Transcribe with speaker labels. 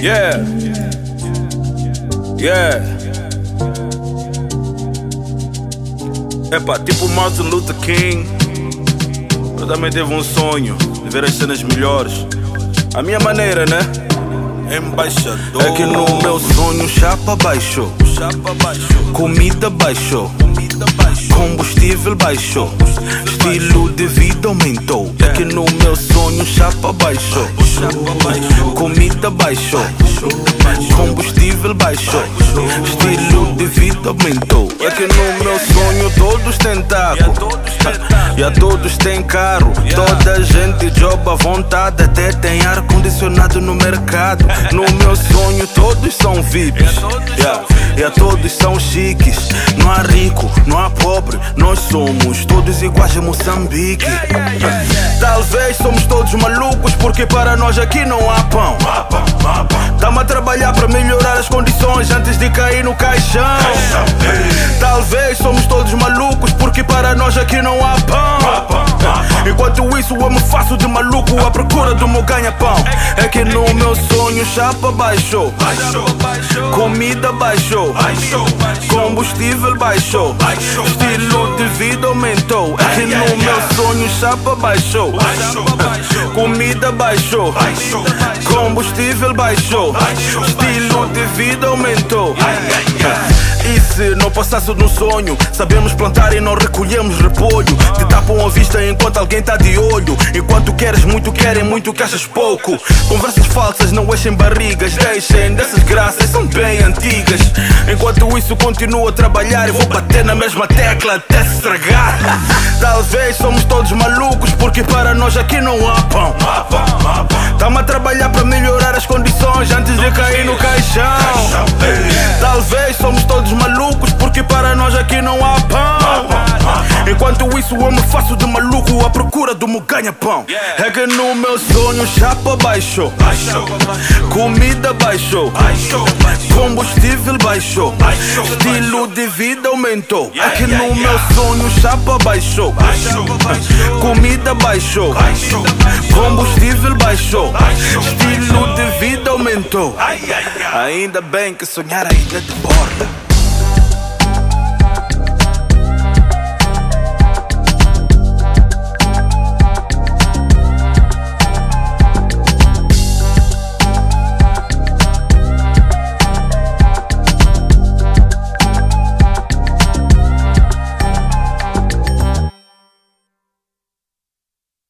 Speaker 1: Yeah. Yeah. Epa, tipo Martin Luther King, eu também teve um sonho de ver as cenas melhores. A minha maneira, né? Embaixador. É que no meu sonho chapa baixou, comida baixou, combustível baixou, estilo de vida aumentou. É que no meu sonho chapa baixou, comida baixou, combustível baixou, estilo de vida aumentou. É que no meu sonho todos têm taco, e a todos têm carro, toda a gente joga à vontade, até tem ar-condicionado no mercado. No meu sonho todos são VIPs, e a todos são chiques. Não há rico, não há pobre, nós somos todos iguais em Moçambique. Talvez somos todos malucos porque para nós aqui não há pão. Tamo a trabalhar para melhorar as condições antes de cair no caixão. Talvez somos todos malucos porque para nós aqui não há pão. Enquanto isso eu me faço de maluco à procura do meu ganha-pão. É que no meu sonho chapa baixou, comida baixou, combustível baixou, estilo de vida aumentou. É que no meu sonho chapa baixou, comida baixou, combustível baixou, estilo de vida aumentou. E se não passasse no sonho, sabemos plantar e não recolhemos repolho. Te tapam a vista enquanto alguém tá de olho, enquanto queres muito, querem muito que achas pouco. Conversas falsas não enchem barrigas, deixem dessas graças, são bem antigas. Enquanto isso continuo a trabalhar e vou bater na mesma tecla até se estragar. Talvez somos todos malucos porque para nós aqui não há pão. Tamo a trabalhar para melhorar as condições antes de cair no caixão. Talvez somos todos malucos porque para nós aqui não há pão. Enquanto isso eu me faço de maluco à procura do meu ganha-pão. É que no meu sonho chapa baixou, comida baixou, combustível baixou, estilo de vida aumentou. É que no meu sonho chapa baixou, comida baixou, combustível baixou, estilo de vida aumentou. Ainda bem que sonhar ainda de borda.